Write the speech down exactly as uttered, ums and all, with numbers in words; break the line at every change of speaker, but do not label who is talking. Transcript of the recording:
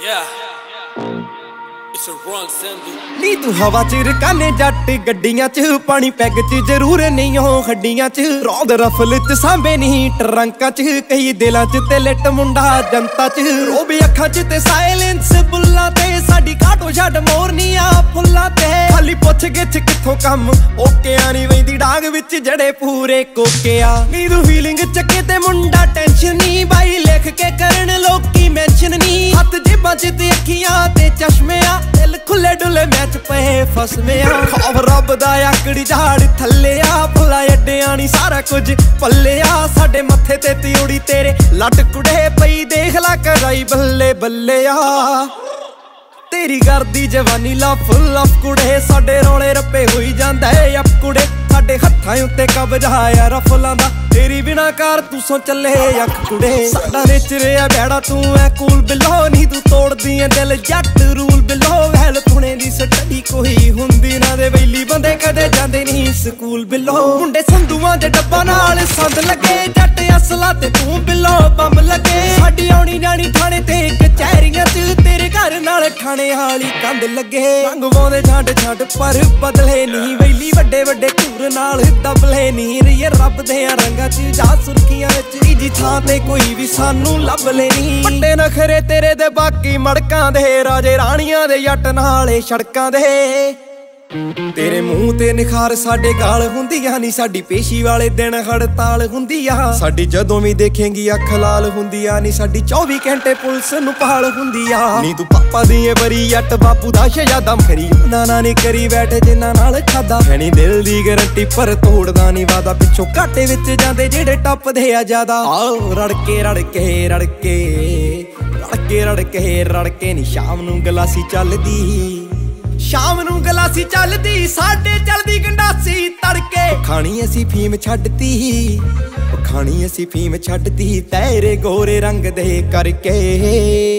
ਨੀ ਤੂੰ ਹਵਾ ਚ ਰਕਾਨੇ ਜੱਟ ਗੱਡੀਆਂ ਚ ਪਾਣੀ ਪੈਗ ਚ ਜ਼ਰੂਰ ਨਹੀਂ ਹੋ ਹੱਡੀਆਂ ਚ ਰੌਂਦ ਰਫਲ ਚ ਸਾਂਭੇ ਨਹੀਂ ਟਰੰਕਾਂ ਚ ਕਈ ਦਿਲਾਂ ਚ ਤੇ ਲਿਟ ਮੁੰਡਾ ਜਨਤਾ ਚ ਰੋਬ ਅੱਖਾਂ ਚ ਤੇ ਸਾਇਲੈਂਸ ਬੁੱਲਾਂ ਤੇ ਸਾਡੀ ਕਾਟੋ ਛੱਡ ਮੋਰਨੀਆਂ ਫੁੱਲਾਂ ਤੇ ਖਾਲੀ ਪੁੱਛ ਗਿੱਛ ਕਿੱਥੋਂ ਕੰਮ ਓਕਿਆ ਨਹੀਂ ਵੈਂਦੀ ਡਾਂਗ ਵਿੱਚ ਜੜੇ ਪੂਰੇ ਕੋਕਿਆ ਨੀ ਤੂੰ ਫੀਲਿੰਗ ਚੱਕੇ ਤੇ ਮੁੰਡਾ ਟੈਨਸ਼ਨ ਨਹੀਂ ਬਾਈ ਲਿਖ ਕੇ ਕਰਨ ਲੋਕੀ ਮੈਂਸ਼ਨ ਨਹੀਂ ਹੱਥ ਜੇਬਾਂ ਚ ਤੇ ਅੱਖੀਆਂ ਤੇ ਚਸ਼ਮਿਆਂ ਦਿਲ ਖੁੱਲੇ ਡੁੱਲੇ ਮੈਚ ਪਏ ਫਸਮਿਆਂ ਖੌਫ ਰੱਬ ਦਾ ਆਕੜੀ ਝਾੜ ਥੱਲੇ ਆ ਭੁਲਾ ਅੱਡਿਆਂ ਨੀ ਸਾਰਾ ਕੁਝ ਪੱਲੇ ਆ ਸਾਡੇ ਮੱਥੇ ਤੇ ਤਿਉੜੀ ਤੇਰੇ ਲੱਟ ਕੁੜੇ ਪਈ ਦੇਖ ਲਾ ਕਰਾਈ ਬੱਲੇ ਬੱਲੇ ਆ ਤੇਰੀ ਕਰਦੀ ਜਵਾਨੀ ਲਾ ਫੁੱਲ ਅਫ ਕੁੜੇ ਸਾਡੇ ਰੌਲੇ ਰੱਪੇ ਹੋਈ ਜਾਂਦਾ ਏ ਅਪ ਕੁੜੇ ਸਾਡੇ ਹੱਥਾਂ ਉੱਤੇ ਕਬਜ਼ਾ ਆ ਰਫਲਾਂ ਦਾ ਤੇਰੀ ਬਿਨਾ ਕਾਰ ਤੂੰ ਸੋ ਚੱਲੇ ਅੱਖ ਕੁੜੇ ਸਾਡਾ ਨੇਚਰ ਆ ਬੈੜਾ ਤੂੰ ਐ ਕੂਲ ਬਿਲੋ ਨਹੀਂ ਤੂੰ ਤੋੜਦੀ ਐ ਦਿਲ ਜੱਟ ਰੂਲ ਬਿਲੋ ਵੈਲ ਪੁਣੇ ਦੀ ਸਟੱਡੀ ਕੋਈ ਹੁੰਦੀ ਨਾ ਦੇ ਵੈਲੀ ਬੰਦੇ ਕਦੇ ਜਾਂਦੇ ਨਹੀਂ ਸਕੂਲ ਬਿਲੋ ਮੁੰਡੇ ਸੰਧੂਆਂ ਦੇ ਡੱਬਾ ਨਾਲ ਸੰਦ ਲੱਗੇ ਜੱਟ ਅਸਲਾ ਤੇ ਤੂੰ ਬਿਲੋ ਬੰਬ ਲੱਗੇ ਸਾਡੀ ਆਉਣੀ ਜਾਣੀ ਥਾਣੇ ਤੇ ਕਚਹਿਰੀਆਂ ਚ ਤੇਰੇ ਘਰ ਨਾਲ ਖਾਣੇ ਵਾਲੀ ਕੰਧ ਲੱਗੇ ਰੰਗ ਵਾਉਂਦੇ ਛੱਡ ਛੱਡ ਪਰ ਬਦਲੇ ਨਹੀਂ ਵੈਲੀ ਵੱਡੇ ਵੱਡੇ ਘੂਰ ਨਾਲ ਦਬਲੇ ਨਹੀਂ ਰੀਏ ਰੱਬ ਦੇ ਰੰਗਾਂ ਚ ਜਾ ਸੁਰਖੀਆਂ ਵਿੱਚ ਜੀ ਥਾਂ ਤੇ ਕੋਈ ਵੀ ਸਾਨੂੰ ਲੱਭ ਲੈ ਨਹੀਂ ਵੱਡੇ ਨਖਰੇ ਤੇਰੇ ਦੇ ਬਾਕੀ ਮੜਕਾਂ ਦੇ ਰਾਜੇ ਰਾਣੀਆਂ ਦੇ ਜੱਟ ਨਾਲੇ ਸੜਕਾਂ ਦੇ ਤੇਰੇ ਮੂੰਹ ਤੇ ਨਿਖਾਰ ਸਾਡੇ ਗਾਲ ਹੁੰਦੀਆਂ ਨੀ ਸਾਡੀ ਪੇਸ਼ੀ ਵਾਲੇ ਦਿਨ ਹੜਤਾਲ ਹੁੰਦੀ ਆ ਸਾਡੀ ਜਦੋਂ ਵੀ ਦੇਖੇਂਗੀ ਅੱਖ ਲਾਲ ਹੁੰਦੀ ਆ ਨੀ ਸਾਡੀ ਚੌਵੀ ਘੰਟੇ ਪੁਲਿਸ ਨੂੰ ਭਾਲ ਹੁੰਦੀ ਆ ਨੀ ਤੂੰ ਪਾਪਾ ਦੀ ਏ ਬਰੀ ਜੱਟ ਬਾਪੂ ਦਾ ਸ਼ਹਿਜ਼ਾਦਾ ਖਰੀ ਨਾਨਾ ਨੇ ਕਰੀ ਬੈਠੇ ਜਿੰਨਾਂ ਨਾਲ ਖਾਦਾ ਖਣੀ ਦਿਲ ਦੀ ਗਰੰਟੀ ਪਰ ਤੋੜਦਾ ਨੀ ਵਾਦਾ ਪਿੱਛੋਂ ਘਾਟੇ ਵਿੱਚ ਜਾਂਦੇ ਜਿਹੜੇ ਟੱਪਦੇ ਆ ਜ਼ਿਆਦਾ ਆਓ ਰੜਕੇ ਰੜਕੇ ਰੜਕੇ ਰੜਕੇ ਰੜਕੇ ਰੜਕੇ ਨੀ ਸ਼ਾਮ ਨੂੰ ਗਲਾਸੀ ਚੱਲਦੀ ਸ਼ਾਮ ਨੂੰ ਗਲਾਸੀ ਚੱਲਦੀ ਸਾਡੇ ਚੱਲਦੀ ਗੰਡਾਸੀ ਤੜਕੇ ਖਾਣੀ ਅਸੀਂ ਫੀਮ ਛੱਡਤੀ ਖਾਣੀ ਅਸੀਂ ਫੀਮ ਛੱਡਤੀ ਤੇਰੇ ਗੋਰੇ ਰੰਗ ਦੇ ਕਰਕੇ